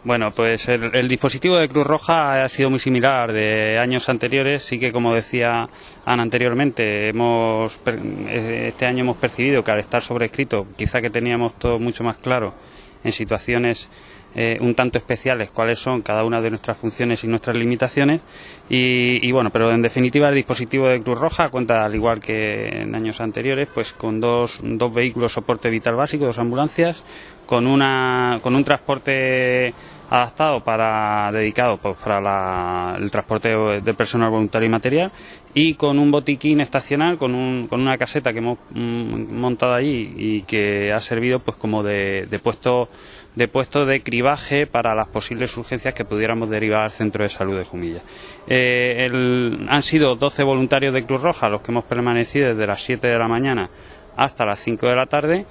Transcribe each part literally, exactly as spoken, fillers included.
Bueno, pues el, el dispositivo de Cruz Roja ha sido muy similar de años anteriores. Sí que, como decía Ana anteriormente, hemos este año hemos percibido que al estar sobrescrito, quizá que teníamos todo mucho más claro en situaciones eh, un tanto especiales cuáles son cada una de nuestras funciones y nuestras limitaciones. Y, y bueno, pero en definitiva el dispositivo de Cruz Roja cuenta, al igual que en años anteriores, pues con dos, dos vehículos soporte vital básico, dos ambulancias, con una con un transporte adaptado para dedicado pues para la, el transporte de personal voluntario y material, y con un botiquín estacional con un, con una caseta que hemos mm, montado allí y que ha servido pues como de, de puesto de puesto de cribaje para las posibles urgencias que pudiéramos derivar al centro de salud de Jumilla. Eh, el, han sido doce voluntarios de Cruz Roja los que hemos permanecido desde las siete de la mañana hasta las cinco de la tarde,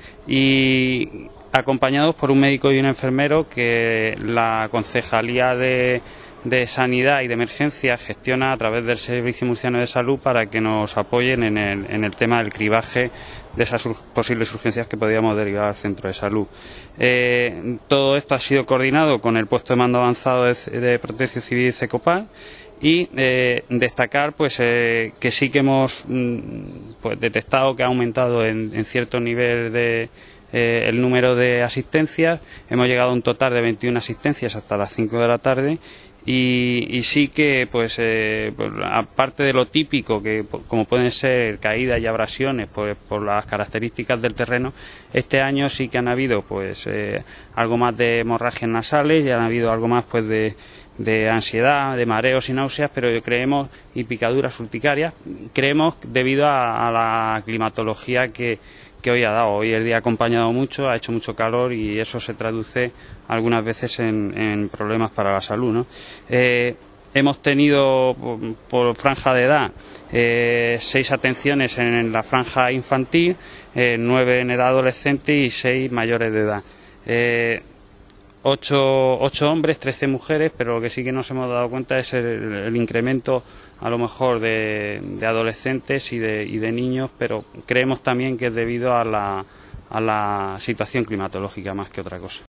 y acompañados por un médico y un enfermero que la Concejalía de, de Sanidad y de Emergencias gestiona a través del Servicio Murciano de Salud para que nos apoyen en el, en el tema del cribaje de esas ur- posibles urgencias que podíamos derivar al centro de salud. Eh, todo esto ha sido coordinado con el puesto de mando avanzado de, de Protección Civil y CECOPAL. Y eh, destacar pues eh, que sí que hemos mm, pues, detectado que ha aumentado en, en cierto nivel de eh, el número de asistencias. Hemos llegado a un total de veintiuna asistencias hasta las cinco de la tarde. Y, y sí que, pues, eh, pues, aparte de lo típico, que como pueden ser caídas y abrasiones pues, por las características del terreno, este año sí que han habido pues eh, algo más de hemorragias nasales y han habido algo más pues de de ansiedad, de mareos y náuseas, pero creemos, y picaduras urticarias, creemos debido a, a la climatología que, que hoy ha dado. Hoy el día ha acompañado mucho, ha hecho mucho calor y eso se traduce algunas veces en, en problemas para la salud, ¿no? Eh, hemos tenido por, por franja de edad eh, seis atenciones en, en la franja infantil, eh, nueve en edad adolescente y seis mayores de edad. Eh, Ocho, ocho hombres, trece mujeres, pero lo que sí que nos hemos dado cuenta es el, el incremento a lo mejor de, de adolescentes y de, y de niños, pero creemos también que es debido a la, a la situación climatológica más que otra cosa.